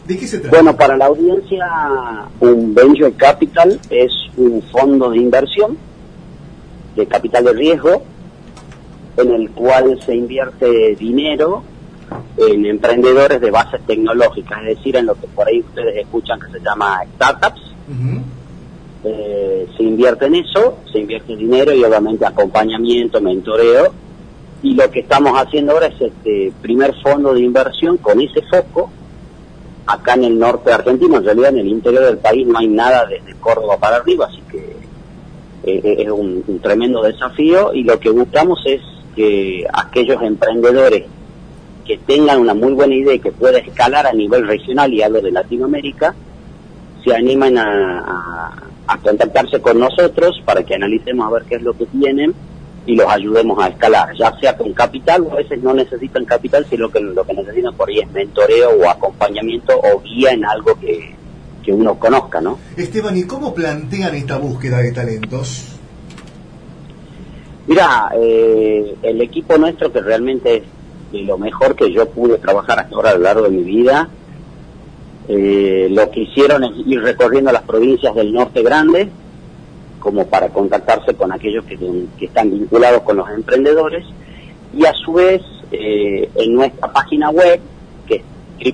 ¿De qué se trata? Bueno, para la audiencia, un Venture Capital es un fondo de inversión de capital de riesgo en el cual se invierte dinero en emprendedores de bases tecnológicas, es decir, en lo que por ahí ustedes escuchan que se llama startups. Se invierte en eso, se invierte dinero y obviamente acompañamiento, mentoreo, y lo que estamos haciendo ahora es este primer fondo de inversión con ese foco acá en el norte de Argentina. En realidad en el interior del país no hay nada desde Córdoba para arriba, así que es un tremendo desafío, y lo que buscamos es que aquellos emprendedores que tengan una muy buena idea y que pueda escalar a nivel regional, y hablo de Latinoamérica, se animan a contactarse con nosotros para que analicemos a ver qué es lo que tienen y los ayudemos a escalar, ya sea con capital, o a veces no necesitan capital, sino que lo que necesitan por ahí es mentoreo o acompañamiento o guía en algo que uno conozca, ¿no? Esteban, ¿y cómo plantean esta búsqueda de talentos? Mira, el equipo nuestro, que realmente es de lo mejor que yo pude trabajar hasta ahora a lo largo de mi vida, lo que hicieron es ir recorriendo las provincias del norte grande, como para contactarse con aquellos que están vinculados con los emprendedores, y a su vez en nuestra página web, que es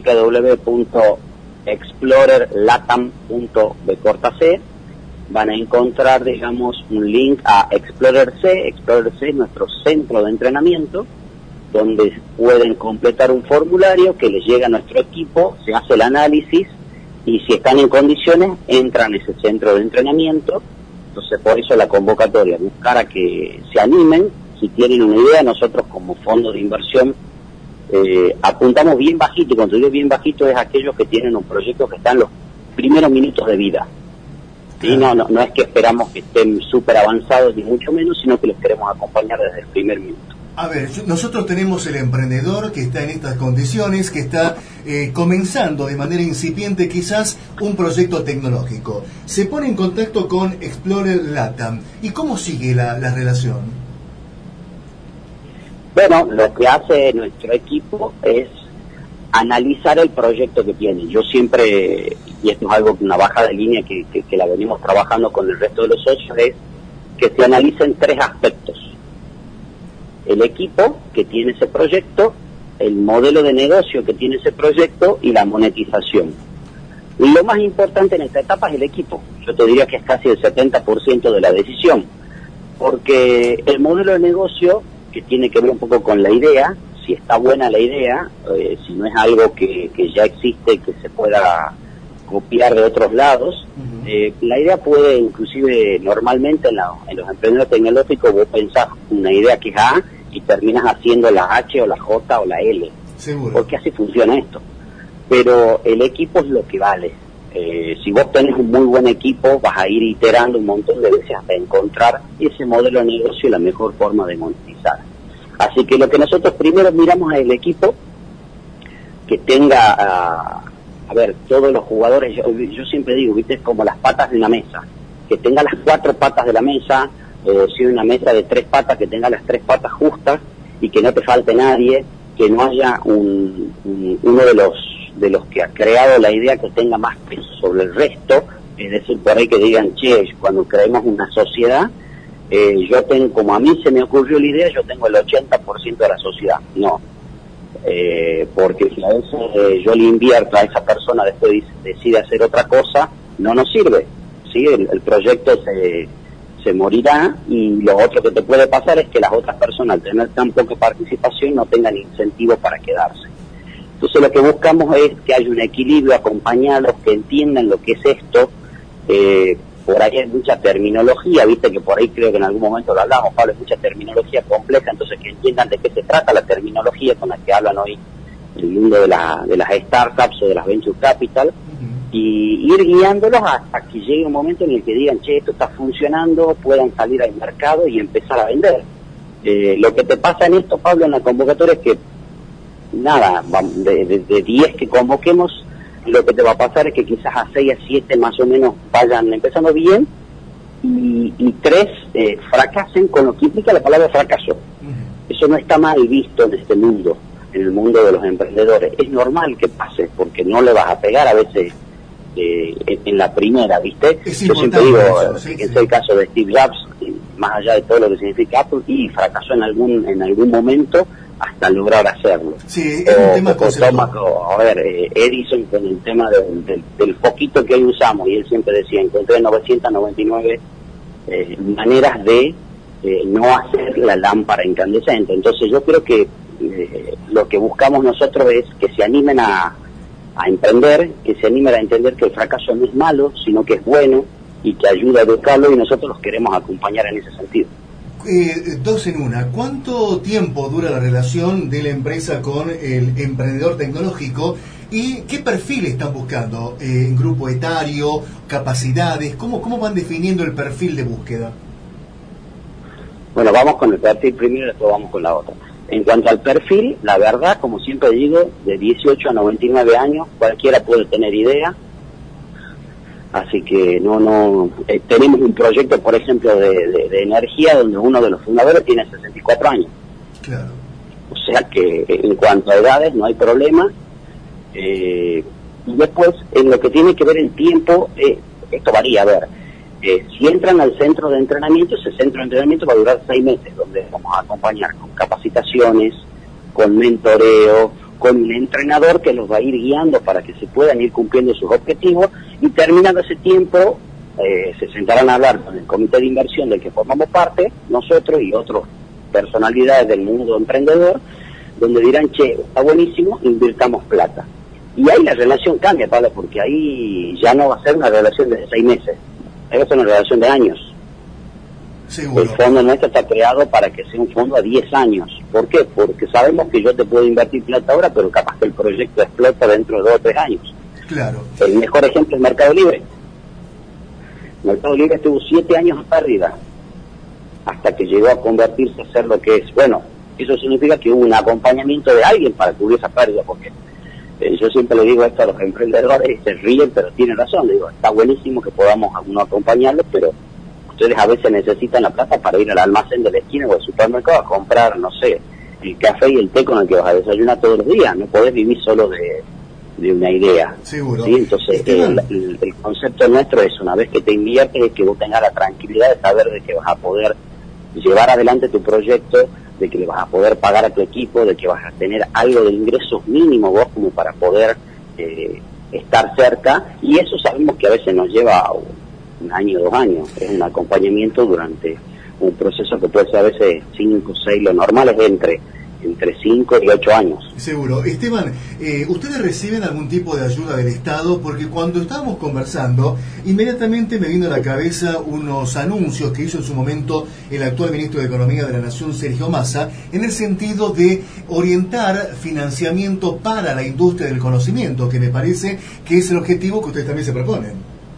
www.explorerlatam.bcortac, van a encontrar, digamos, un link a Explorer C. Explorer C es nuestro centro de entrenamiento, donde pueden completar un formulario que les llega a nuestro equipo, se hace el análisis, y si están en condiciones, entran a ese centro de entrenamiento. Entonces, por eso la convocatoria, buscar a que se animen. Si tienen una idea, nosotros como fondo de inversión apuntamos bien bajito, y cuando digo bien bajito es aquellos que tienen un proyecto que está en los primeros minutos de vida. ¿Sí? No es que esperamos que estén súper avanzados, ni mucho menos, sino que los queremos acompañar desde el primer minuto. A ver, nosotros tenemos el emprendedor que está en estas condiciones, que está comenzando de manera incipiente quizás un proyecto tecnológico. Se pone en contacto con Explorer Latam. ¿Y cómo sigue la relación? Bueno, lo que hace nuestro equipo es analizar el proyecto que tiene. Yo siempre, y esto es algo, una baja de línea que la venimos trabajando con el resto de los socios, es que se analicen tres aspectos: el equipo que tiene ese proyecto, el modelo de negocio que tiene ese proyecto y la monetización. Y lo más importante en esta etapa es el equipo. Yo te diría que es casi el 70% de la decisión, porque el modelo de negocio, que tiene que ver un poco con la idea, si está buena la idea, si no es algo que ya existe, que se pueda copiar de otros lados. La idea puede, inclusive normalmente en los emprendedores tecnológicos, vos pensás una idea que es A y terminas haciendo la H o la J o la L. Seguro. Porque así funciona esto. Pero el equipo es lo que vale. Si vos tenés un muy buen equipo, vas a ir iterando un montón de veces hasta encontrar ese modelo de negocio y la mejor forma de monetizar. Así que lo que nosotros primero miramos es el equipo, que tenga a ver, todos los jugadores, yo siempre digo, viste, es como las patas de una mesa, que tenga las 4 patas de la mesa, si hay una mesa de 3 patas, que tenga las 3 patas justas y que no te falte nadie, que no haya uno de los que ha creado la idea que tenga más peso sobre el resto, es decir, por ahí que digan, che, cuando creemos una sociedad, yo tengo, como a mí se me ocurrió la idea, yo tengo el 80% de la sociedad. No. Porque si a veces yo le invierto a esa persona, después decide hacer otra cosa, no nos sirve, ¿sí? El proyecto se morirá, y lo otro que te puede pasar es que las otras personas, al tener tan poca participación, no tengan incentivo para quedarse. Entonces lo que buscamos es que haya un equilibrio, acompañados, que entiendan lo que es esto. Por ahí hay mucha terminología, viste que por ahí creo que en algún momento lo hablamos, Pablo, es mucha terminología compleja, entonces que entiendan de qué se trata la terminología con la que hablan hoy el mundo de las startups o de las venture capital, y ir guiándolos hasta que llegue un momento en el que digan, che, esto está funcionando, puedan salir al mercado y empezar a vender. Lo que te pasa en esto, Pablo, en la convocatoria es que, nada, de 10 que convoquemos, lo que te va a pasar es que quizás a 6 a 7 más o menos vayan empezando bien, y 3 fracasen, con lo que implica la palabra fracaso. Eso no está mal visto en este mundo. en el mundo de los emprendedores. Es normal que pase, porque no le vas a pegar a veces en la primera, ¿viste? Yo siempre digo, fíjense el caso de Steve Jobs, más allá de todo lo que significa Apple, y fracasó en algún momento hasta lograr hacerlo. Sí, es un tema conceptual. Edison, con el tema del foquito que hoy usamos, y él siempre decía, encontré 999 maneras de no hacer la lámpara incandescente. Entonces yo creo que lo que buscamos nosotros es que se animen a emprender, que se animen a entender que el fracaso no es malo, sino que es bueno y que ayuda a educarlo, y nosotros los queremos acompañar en ese sentido. Dos en una. ¿Cuánto tiempo dura la relación de la empresa con el emprendedor tecnológico y qué perfil están buscando? ¿Grupo etario, capacidades? ¿Cómo van definiendo el perfil de búsqueda? Bueno, vamos con el perfil primero y después vamos con la otra. En cuanto al perfil, la verdad, como siempre digo, de 18 a 99 años, cualquiera puede tener idea. Así que tenemos un proyecto, por ejemplo, de energía, donde uno de los fundadores tiene 64 años. Claro. O sea que en cuanto a edades no hay problema. Y después, en lo que tiene que ver el tiempo, esto varía, si entran al centro de entrenamiento, ese centro de entrenamiento va a durar 6 meses, donde vamos a acompañar con capacitaciones, con mentoreo, con un entrenador que los va a ir guiando para que se puedan ir cumpliendo sus objetivos, y terminando ese tiempo se sentarán a hablar con el comité de inversión del que formamos parte, nosotros y otras personalidades del mundo emprendedor, donde dirán, che, está buenísimo, invirtamos plata. Y ahí la relación cambia, Pablo, porque ahí ya no va a ser una relación de 6 meses, ahí va a ser una relación de años. Seguro. El fondo nuestro está creado para que sea un fondo a 10 años. ¿Por qué? Porque sabemos que yo te puedo invertir plata ahora, pero capaz que el proyecto explota dentro de 2 o 3 años. Claro. El mejor ejemplo es Mercado Libre. Mercado Libre estuvo 7 años hasta arriba, hasta que llegó a convertirse a ser lo que es. Bueno, eso significa que hubo un acompañamiento de alguien para cubrir esa pérdida, porque yo siempre le digo esto a los emprendedores, se ríen, pero tienen razón. Le digo, está buenísimo que podamos a uno acompañarlos, pero ustedes a veces necesitan la plata para ir al almacén de la esquina o al supermercado a comprar, no sé, el café y el té con el que vas a desayunar todos los días. No podés vivir solo de una idea. Seguro. ¿Sí? Entonces, el concepto nuestro es, una vez que te inviertes, es que vos tengas la tranquilidad de saber de que vas a poder llevar adelante tu proyecto, de que le vas a poder pagar a tu equipo, de que vas a tener algo de ingresos mínimos vos como para poder estar cerca, y eso sabemos que a veces nos lleva un año, 2 años. Es un acompañamiento durante un proceso que puede ser a veces 5, 6, lo normal es entre 5 y 8 años. Seguro. Esteban, ¿ustedes reciben algún tipo de ayuda del Estado? Porque cuando estábamos conversando, inmediatamente me vino a la cabeza unos anuncios que hizo en su momento el actual ministro de Economía de la Nación, Sergio Massa, en el sentido de orientar financiamiento para la industria del conocimiento, que me parece que es el objetivo que ustedes también se proponen.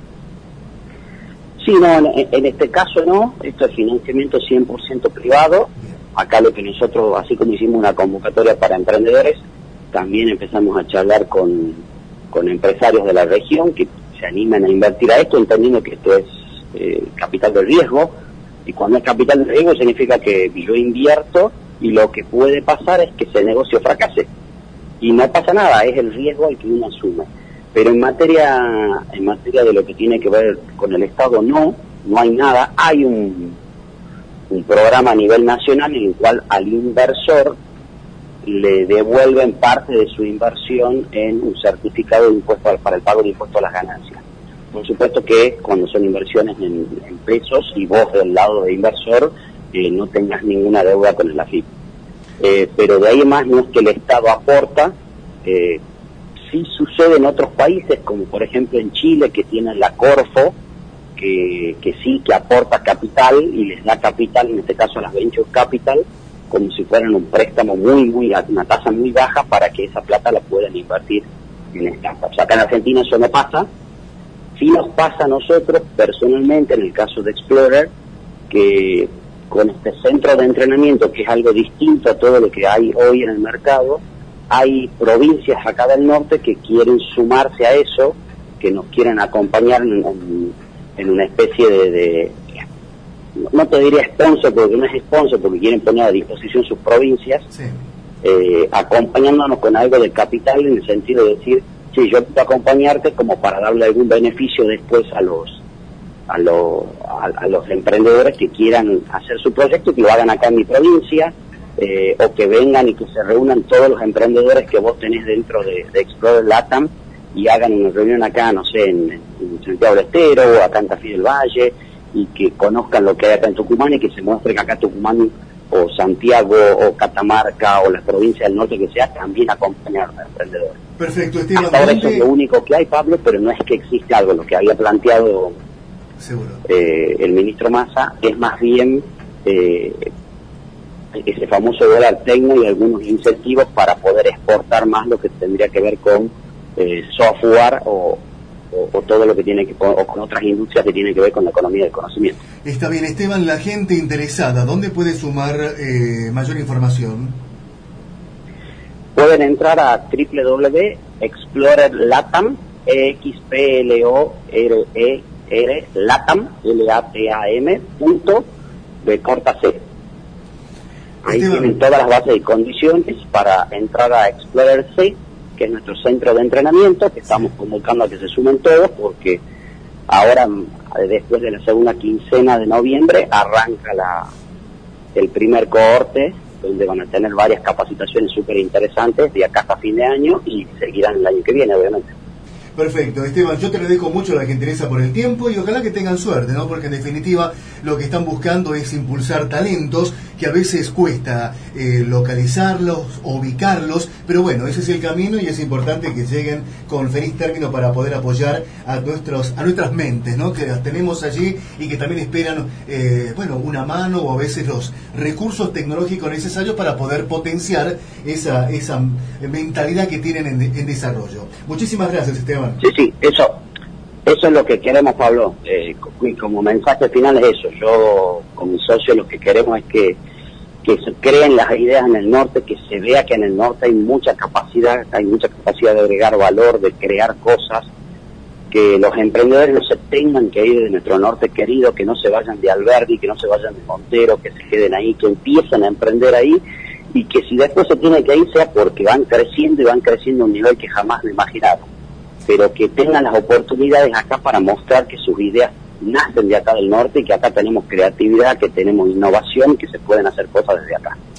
Sí, no, en este caso no, esto es financiamiento 100% privado. Acá lo que nosotros, así como hicimos una convocatoria para emprendedores, también empezamos a charlar con empresarios de la región que se animan a invertir a esto, entendiendo que esto es capital de riesgo, y cuando es capital de riesgo significa que yo invierto y lo que puede pasar es que ese negocio fracase, y no pasa nada, es el riesgo el que uno asume. Pero en materia de lo que tiene que ver con el Estado, no hay nada. Hay un programa a nivel nacional en el cual al inversor le devuelven parte de su inversión en un certificado de impuesto para el pago de impuesto a las ganancias. Por supuesto que cuando son inversiones en pesos y vos del lado de inversor no tengas ninguna deuda con el AFIP. Pero de ahí en más no es que el Estado aporta. Sí sucede en otros países, como por ejemplo en Chile, que tienen la Corfo, que sí, que aporta capital y les da capital, en este caso a las Venture Capital, como si fueran un préstamo una tasa muy baja para que esa plata la puedan invertir en startups. Acá en Argentina eso no pasa. Sí nos pasa a nosotros personalmente, en el caso de Explorer, que con este centro de entrenamiento, que es algo distinto a todo lo que hay hoy en el mercado, hay provincias acá del norte que quieren sumarse a eso, que nos quieren acompañar en una especie de no te diría sponsor, porque no es sponsor, porque quieren poner a disposición sus provincias, sí, acompañándonos con algo de capital, en el sentido de decir, sí, yo puedo acompañarte como para darle algún beneficio después a los emprendedores que quieran hacer su proyecto y que lo hagan acá en mi provincia, o que vengan y que se reúnan todos los emprendedores que vos tenés dentro de Explorer LATAM y hagan una reunión acá, no sé, en Santiago del Estero o acá en Tafí del Valle, y que conozcan lo que hay acá en Tucumán y que se muestre que acá Tucumán o Santiago o Catamarca o las provincias del norte que sea, también acompañar a los emprendedores. Perfecto, Esteban. Hasta ahora eso es lo único que hay, Pablo, pero no es que existe algo, lo que había planteado el ministro Massa es más bien ese famoso dólar tecno y algunos incentivos para poder exportar más lo que tendría que ver con software o todo lo que tiene que o con otras industrias que tienen que ver con la economía del conocimiento. Está bien, Esteban, la gente interesada, ¿dónde puede sumar mayor información? Pueden entrar a www.explorerlatam, Latam, LATAM.b-c. Ahí tienen todas las bases y condiciones para entrar a Explorer C, que es nuestro centro de entrenamiento, que estamos convocando a que se sumen todos, porque ahora, después de la segunda quincena de noviembre, arranca el primer cohorte, donde van a tener varias capacitaciones súper interesantes de acá hasta fin de año, y seguirán el año que viene, obviamente. Perfecto, Esteban, yo te agradezco mucho a la que interesa por el tiempo y ojalá que tengan suerte, ¿no? Porque en definitiva lo que están buscando es impulsar talentos que a veces cuesta localizarlos, ubicarlos, pero bueno, ese es el camino y es importante que lleguen con feliz término para poder apoyar a nuestras mentes, ¿no? Que las tenemos allí y que también esperan, una mano o a veces los recursos tecnológicos necesarios para poder potenciar esa mentalidad que tienen en desarrollo. Muchísimas gracias, Esteban. Sí, eso es lo que queremos, Pablo. Como mensaje final es eso. Yo, con mi socio, lo que queremos es que se creen las ideas en el norte, que se vea que en el norte hay mucha capacidad de agregar valor, de crear cosas, que los emprendedores no se tengan que ir de nuestro norte querido, que no se vayan de Alberdi, que no se vayan de Montero, que se queden ahí, que empiecen a emprender ahí, y que si después se tiene que ir sea porque van creciendo a un nivel que jamás lo imaginaron, pero que tengan las oportunidades acá para mostrar que sus ideas nacen de acá del norte y que acá tenemos creatividad, que tenemos innovación y que se pueden hacer cosas desde acá.